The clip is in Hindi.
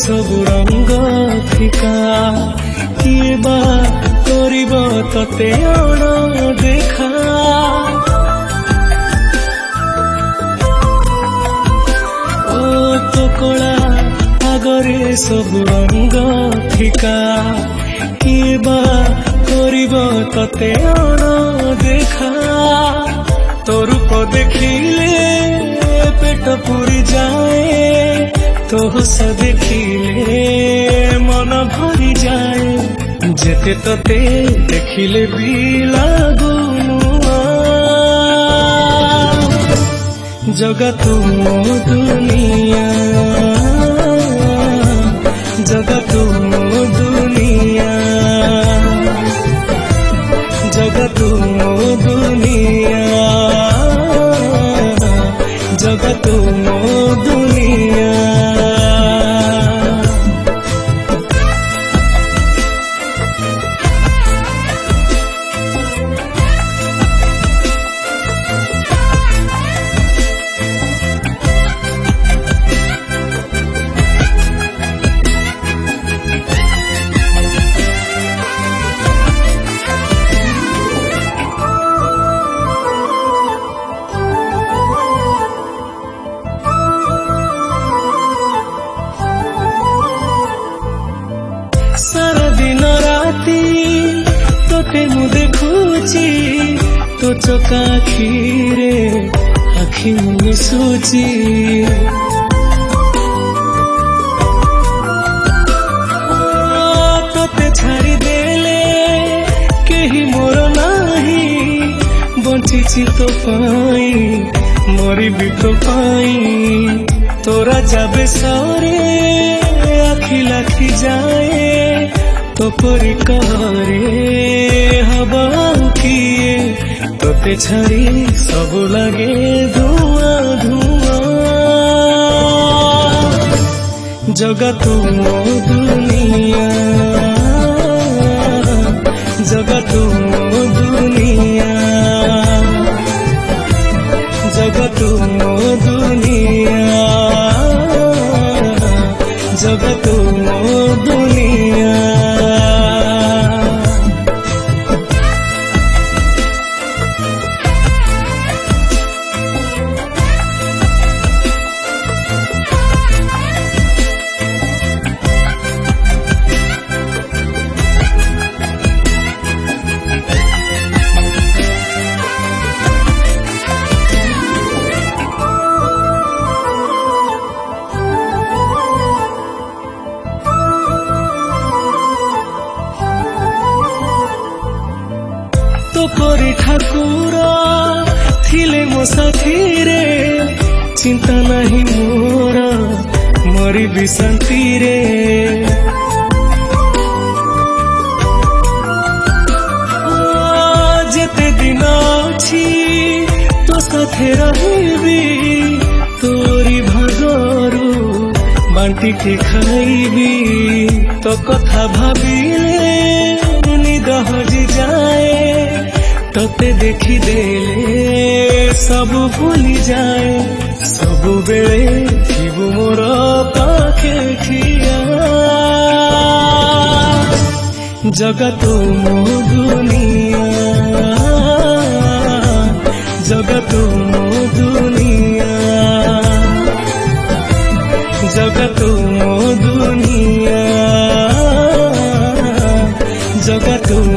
सबु रंग फिका किए बा करिब तते अण देखा ओ तो कला आगरे सबु रंग फिका किए बा करिब तते अण देखा तो रूप देखिले पेट पूरी जाए तो हस देखिले मन भरी जाए जेते तते देखिले भी लागू जगत मो दुनिया जगत मो दुनिया जगत मो दुनिया जगत मो दुनिया सारा दिन राती तोते मु देखुची तो चका आखिरे आखि मिशुची तोते छाड़ी देले केही मोर नाही बंचिची तो पाई मरी भी तो पाई तोरा जाबे सारे आखि लाखी जाए तो परी करे हवा किए तोते छाड़ी सब लगे धुआं धुआं जगत मो दुनिया जगत मो दुनिया जगत मो दुनिया जगत मो दुनिया तो परी ठाकुर थिले मो साथी रे चिंता नहीं मोर मरी भी शांति रे जेते दिन अछि तो साथे रहिबी तोरी भागरू बांटी के खाइबी तो कथा भाबिले निद हजि जाए तोते देखी देले सब भूली जाए सब बेले थिबु मोर पाखे ठिया जगत मो दुनिया जगत मो दुनिया जगत मो दुनिया जगत